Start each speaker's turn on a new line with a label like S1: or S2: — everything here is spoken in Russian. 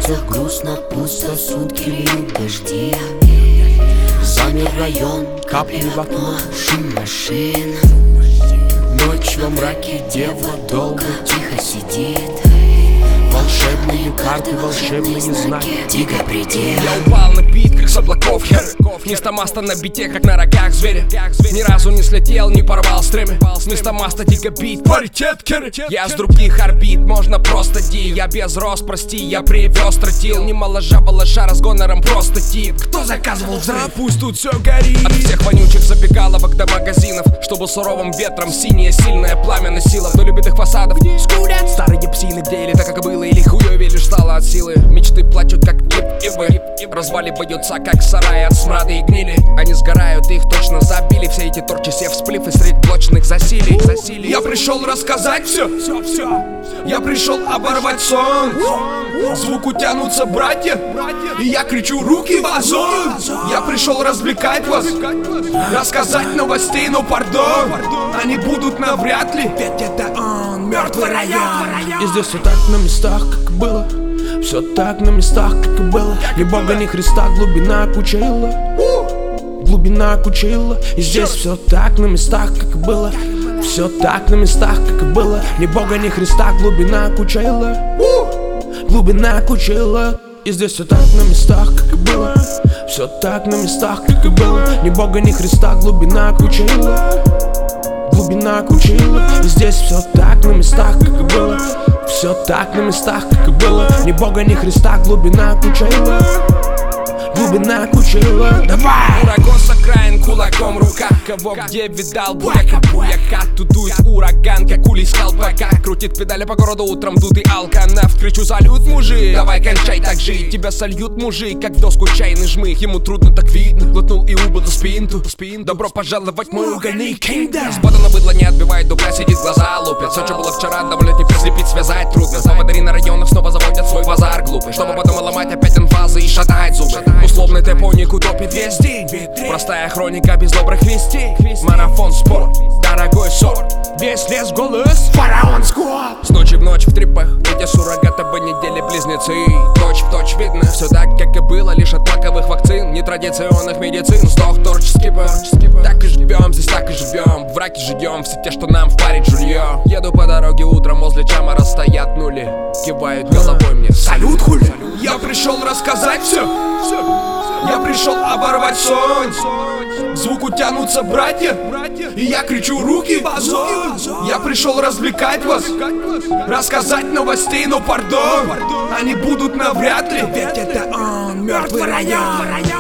S1: улицах грустно, пусто, сутки льют дожди. Замер район, капли в окно, шум машин. Ночь во мраке, дева долго тихо сидит. Волшебные карты, волшебные знаки, дико предел.
S2: Я упал на бит, как с облаков хер. Вместо маста на бите, как на рогах зверя. Ни разу не слетел, не порвал стремя. Вместо маста дико бит, паритет керри. Я с других орбит, можно просто ди. Я без роз, прости, я привез тротил. Не моложа, балаша, с гонором просто тип. Кто заказывал взрыв? Пусть тут все горит. От всех вонючих забегаловок до магазинов, чтобы суровым ветром синее сильное пламя носило вдоль убитых фасадов. Скурят старые псины, где или так, как было, или хуёвее лишь стало от силы. Мечты плачут, как кип-ибы. Разваливаются, как сараи от смрада и гнили. Они сгорают, их точно забили. Все эти торчи, сев сплив и средь блочных засилий. Я пришел рассказать все. Я пришел оборвать сон. Звуку тянутся братья, и я кричу: руки в озон. Я пришел развлекать вас, рассказать новостей, но пардон, они будут навряд ли, ведь это он, мертвый район.
S3: И здесь все так на местах, как и было. Все так на местах, как и было. Ни бога, ни Христа, глубина куча ила. Глубина куча ила. И здесь все так на местах, как и было. Все так на местах, как и было. Ни бога, ни Христа, глубина куча ила. Глубина куча ила. И здесь все так на местах, как и было. Все так на местах, как и было. Ни бога, ни Христа, глубина куча ила. Глубина куча ила. И здесь все так на местах, как и было. Все так на местах, как и было. Ни бога, ни Христа, глубина куча ила. Глубина куча ила. Давай!
S2: Ураган с окраин, кулаком рука. Кого где видал, буяка, буяка. Тут дует ураган, как улей с колпака. Крутит педали по городу, утром дутый алканавт. Кричу: салют, мужик, давай кончай так жить. Тебя сольют, мужик, как в доску чайный жмых. Ему трудно, так видно, глотнул и убыл за спинту. Добро пожаловать в мой угольный кингдом. Сботано быдло не отбивает дупля, сидит, глаза лупят. Все, что было вчера, давно теперь слепить, связать трудно. Поводыри на районах снова заводят свой базар глупый, чтобы потом ломать опять инфазы и шатать зубы. Условный тэпоник утопит весь день. Простая хроника без добрых вестей. Марафон, спорт, дорогой сорт. Весь лес голос, фараон скот. С ночи в ночь в трипах, эти суррогаты бы недели близнецы. Точь в точь видно, все так, как и было. Лишь от маковых вакцин, нетрадиционных медицин. Сдох творческий пэр. Так и живем, здесь так и живем. В раке живем, все те, что нам впарит жулье. Еду по дороге утром, возле чамара стоят нули. Кивают головой мне: салют, хули. Я пришел рассказать все. Я пришел оборвать сон. Звуку тянутся братья, и я кричу: руки в озон. Я пришел развлекать вас, рассказать новостей, но пардон, они будут навряд ли, ведь это он, мертвый район.